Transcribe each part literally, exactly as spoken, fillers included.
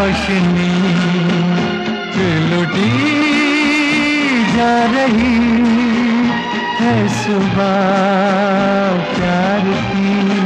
रोशनी फिर लुटी जा रही है सुबह प्यार की।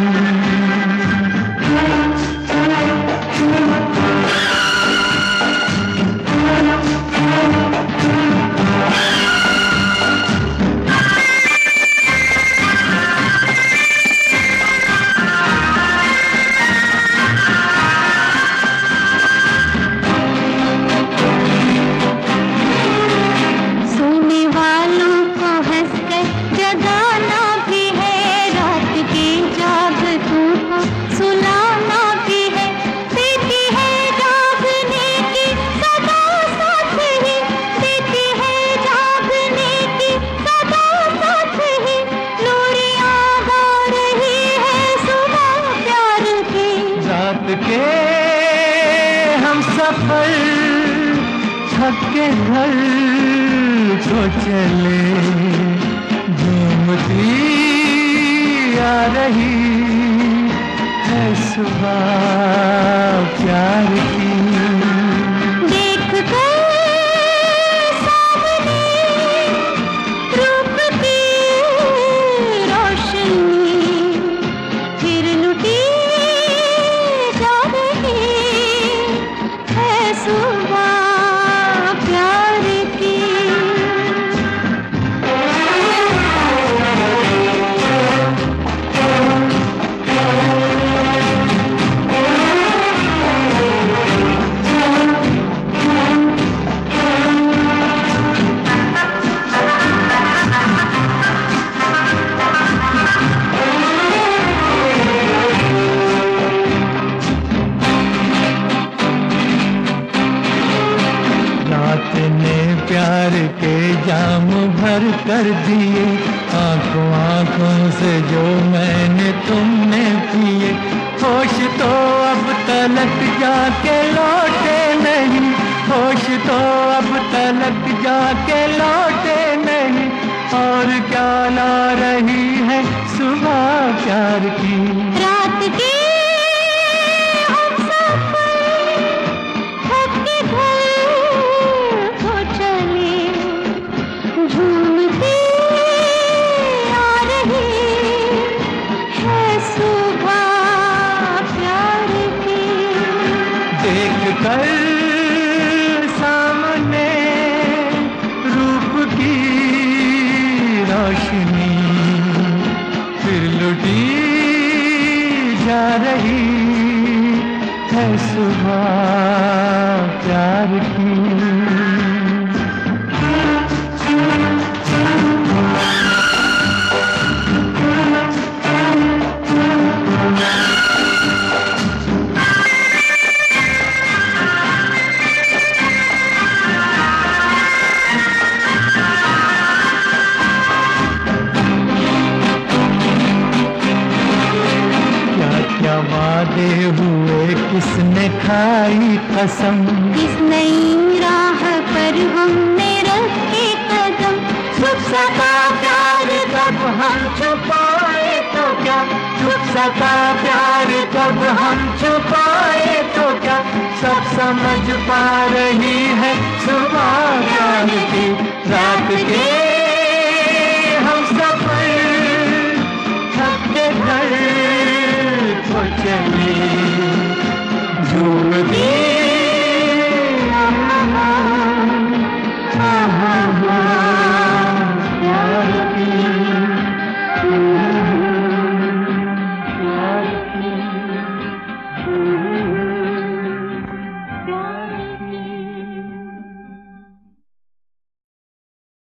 के हम सफर थक के घर को चले, झूमती आ रही है सुबह प्यार की। प्यार के जाम भर कर दिए, आंखों आंखों से जो मैंने तुमने पिए। होश तो अब तलक जाके लौटे नहीं, होश तो अब तलक जाके लौटे नहीं। और क्या ला रही है सुबह प्यार की। रात की देख कर सामने रूप की रोशनी फिर लुटी जा रही है सुबह प्यार की। वादे हुए किसने खाई कसम, इस नई राह पर हमने रखे कदम। छुप सका प्यार कब हम छुपाए तो क्या, छुप सका प्यार कब हम छुपाए तो क्या। सब समझ पाए